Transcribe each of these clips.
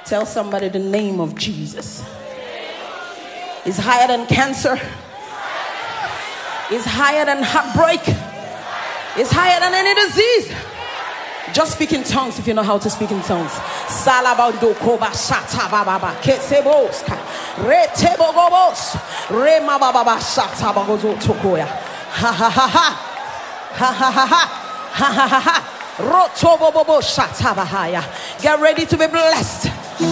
Tell somebody the name of Jesus is higher than cancer. Is higher than heartbreak. Is higher than any disease. Just speak in tongues if you know how to speak in tongues. Salabando koba shata baba keseboska retebogobos rema baba shata bagozo tokoya ha ha ha ha ha ha ha ha ha ha ha rotobobobo shata bahaya. Get ready to be blessed.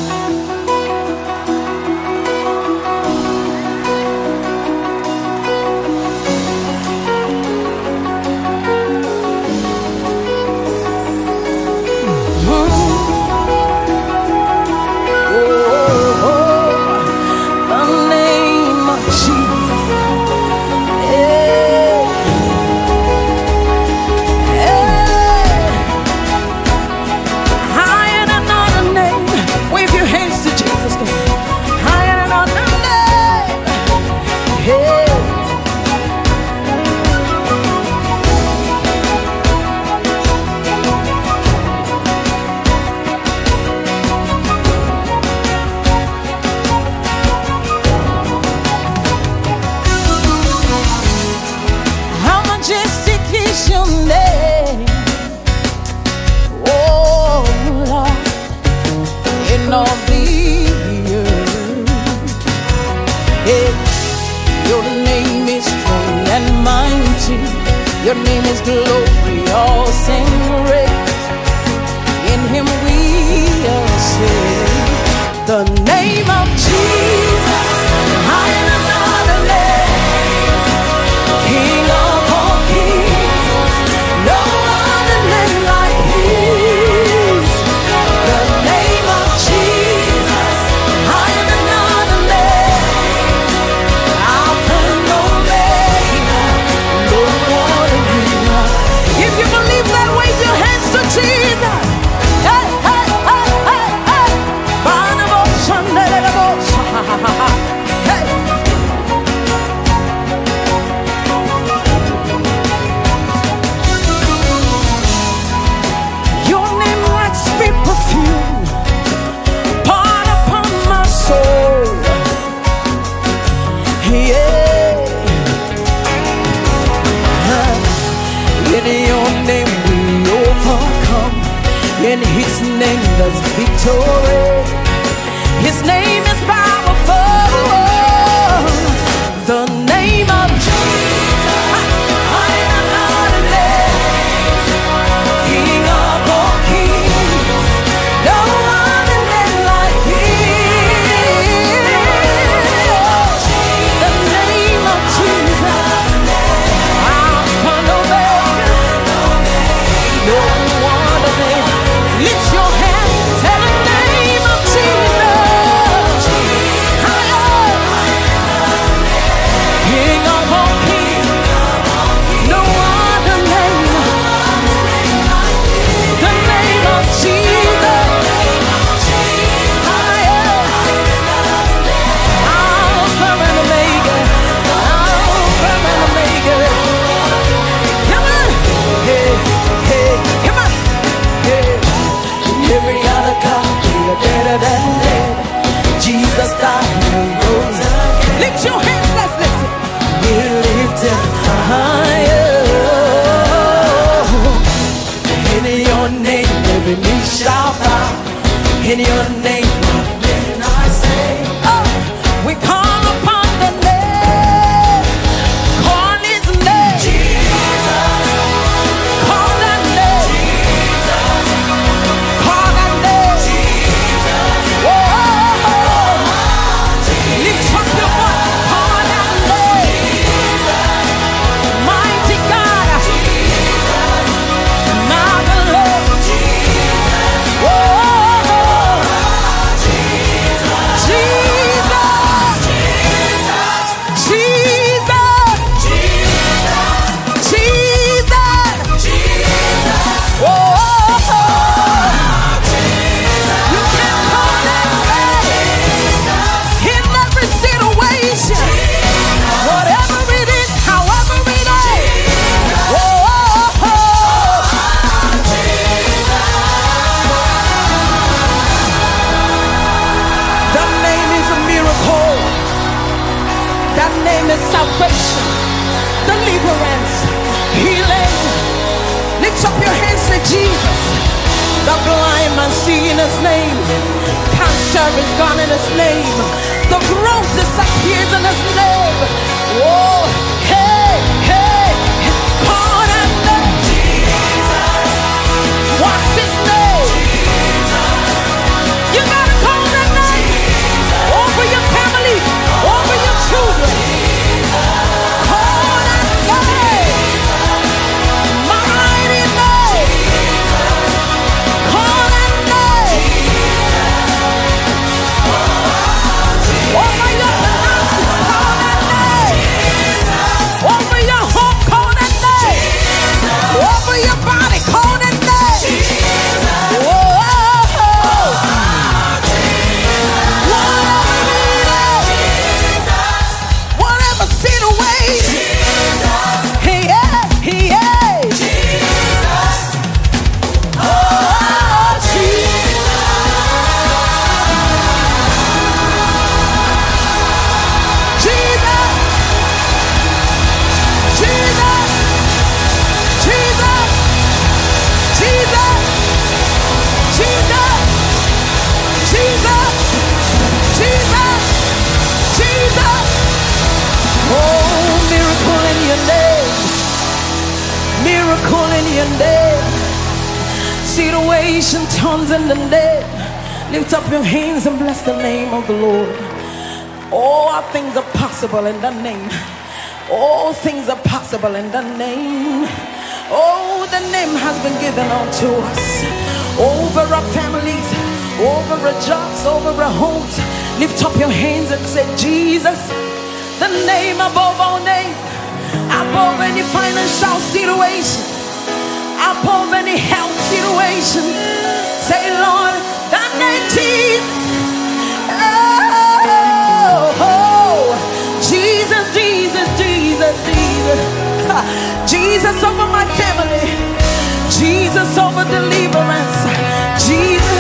Your name is glory, all sing praise. In him we are saved. The name of Jesus, higher than other names. King of all kings, no other name like his. The name of Jesus, higher than other names. Alpha and Omega, no one. If you believe that, wave your hands to Jesus. Hey, hey, hey, hey, hey. Hey. Your name like sweet perfume, poured upon my soul. Yeah. In your name we overcome. In his name there's victory. His name is powerful. The name of Jesus, higher than other names. King of all kings, no other name like his. The name of Jesus, Alpha and Omega. No other name. Lift your hands, tell the name of Jesus. Higher. King of all kings. No other name. The name of Jesus. Higher. Alpha and Omega. Alpha and Omega. Come on. Hey, hey, come on. Every other God, you're better than dead. Jesus died and rose again. Lift your hands, let's listen. We lift him higher. In your name, every knee shall bow. In your name, what can I say? Oh, we call upon the name. Call his name. Jesus. Call that name. Jesus. Call that name. Jesus. Whoa. Lift up your voice. Call that name. Jesus. Mighty God. Jesus. My Lord. Jesus. Whoa. That name is salvation, deliverance, healing. Lift up your hands to Jesus. The blind man see in his name. Cancer is gone in his name. The growth disappears in his name. Oh, hey, hey, call that name. Jesus. What's his name? Jesus. You gotta call that name. Jesus. Over your family, over your children. Jesus. Call that name. Mighty name. Jesus. Call that name. Over your finances, call that name. Over your home, call that name. Over your body, call that name. Whoa. Whatever situation, He is. Oh, Jesus. Jesus, Jesus, Jesus, Jesus, Jesus, Jesus, Jesus, Jesus. Oh, miracle in your name, miracle in your name. Situation turns in the name. Lift up your hands and bless the name of the Lord. All things are possible in the name. All things are possible in the name. Oh, the name has been given unto us. Over our families, over our jobs, over our homes. Lift up your hands and say, Jesus, the name above all names, above any financial situation, above any health situation. Say, Lord, the name Jesus. Oh, Jesus, Jesus, Jesus, Jesus. Jesus over my family. Jesus over deliverance. Jesus